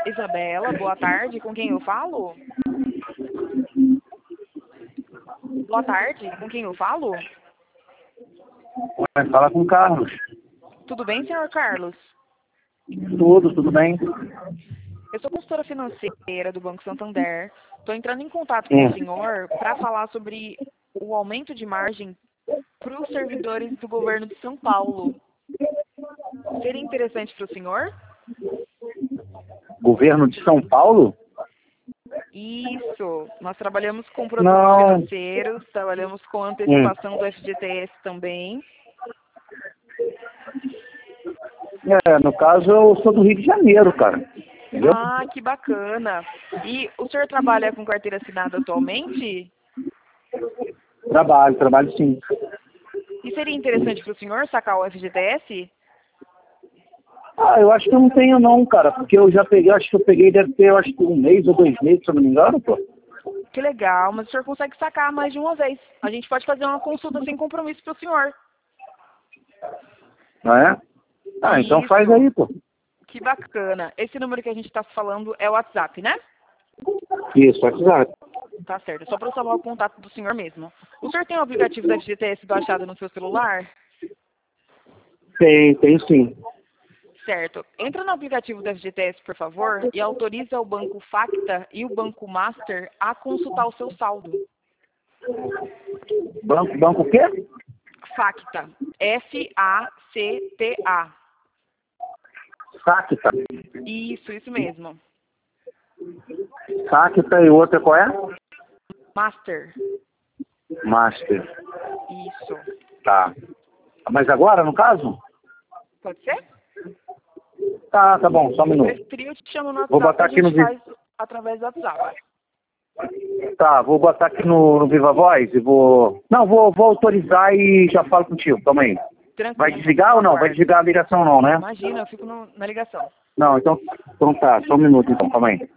Isabela, boa tarde. Com quem eu falo? Boa tarde. Com quem eu falo? Vai falar com o Carlos. Tudo bem, senhor Carlos? Tudo bem? Eu sou consultora financeira do Banco Santander. Estou entrando em contato com o senhor para falar sobre o aumento de margem para os servidores do governo de São Paulo. Seria interessante para o senhor? Governo de São Paulo? Isso. Nós trabalhamos com produtos financeiros, trabalhamos com antecipação do FGTS também. No caso, eu sou do Rio de Janeiro, cara. Entendeu? Ah, que bacana. E o senhor trabalha com carteira assinada atualmente? Trabalho sim. E seria interessante para o senhor sacar o FGTS? Eu acho que eu não tenho não, cara, porque eu já peguei, acho que eu peguei, deve ter, acho que 1 mês ou 2 meses, se eu não me engano, pô. Que legal, mas o senhor consegue sacar mais de uma vez. A gente pode fazer uma consulta sem compromisso para o senhor. Ah, é? Então Isso. faz aí, pô. Que bacana. Esse número que a gente está falando é o WhatsApp, né? Isso, WhatsApp. Tá certo. É só para eu salvar o contato do senhor mesmo. O senhor tem o aplicativo da FGTS baixado no seu celular? Tem sim. Certo. Entra no aplicativo da FGTS, por favor, e autoriza o Banco Facta e o Banco Master a consultar o seu saldo. Banco o quê? Facta. F-A-C-T-A. Facta. Isso mesmo. Facta e outra qual é? Master. Master. Isso. Tá. Mas agora, no caso? Pode ser? Tá bom, só um minuto. Se preferir, eu te chamo no WhatsApp. Vou botar a aqui no gente faz através do WhatsApp. Tá, vou botar aqui no Viva Voz e vou... Não, vou autorizar e já falo contigo, calma aí. Tranquilo. Vai desligar ou não? Vai desligar a ligação não, né? Imagina, eu fico na ligação. Não, então tá, só um minuto então, calma aí.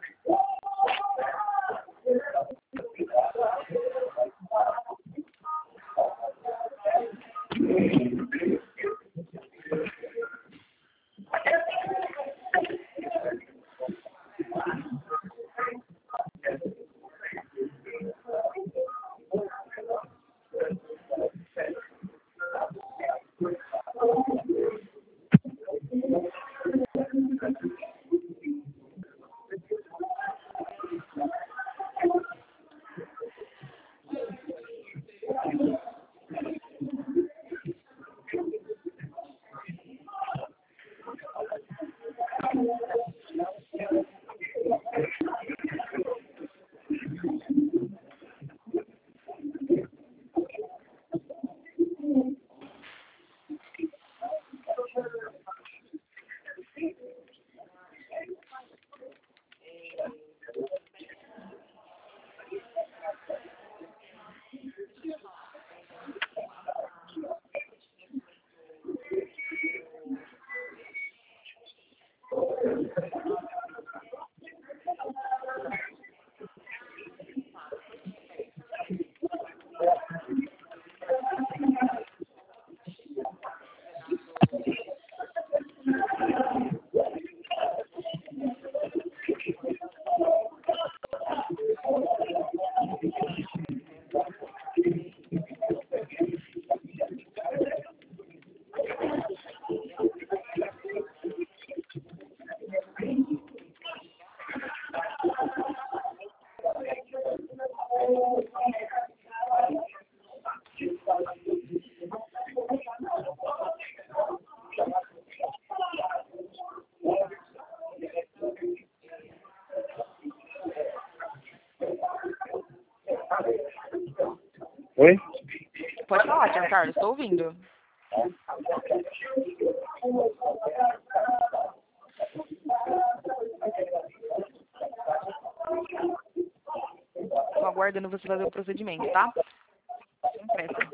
Oi? Pode falar, Tiago Carlos, estou ouvindo. Estou aguardando você fazer o procedimento, tá? Sem pressa.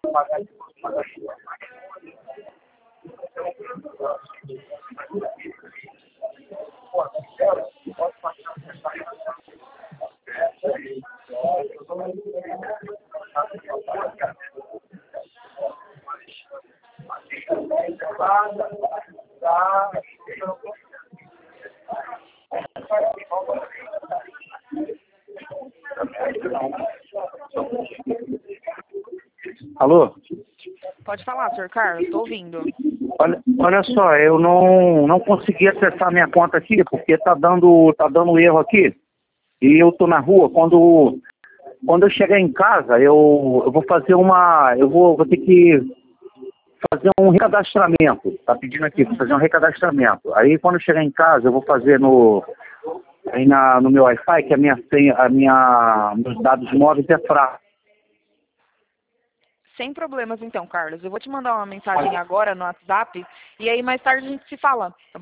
Alô? Pode falar, senhor Carlos, estou ouvindo. Olha só, eu não consegui acessar minha conta aqui, porque tá dando erro aqui. E eu tô na rua. Quando eu chegar em casa, eu vou fazer vou ter que fazer um recadastramento. Tá pedindo aqui, vou fazer um recadastramento. Aí quando eu chegar em casa, eu vou fazer no meu Wi-Fi, que a minha senha, meus dados móveis é fraco. Sem problemas então, Carlos. Eu vou te mandar uma mensagem agora no WhatsApp e aí mais tarde a gente se fala. Tá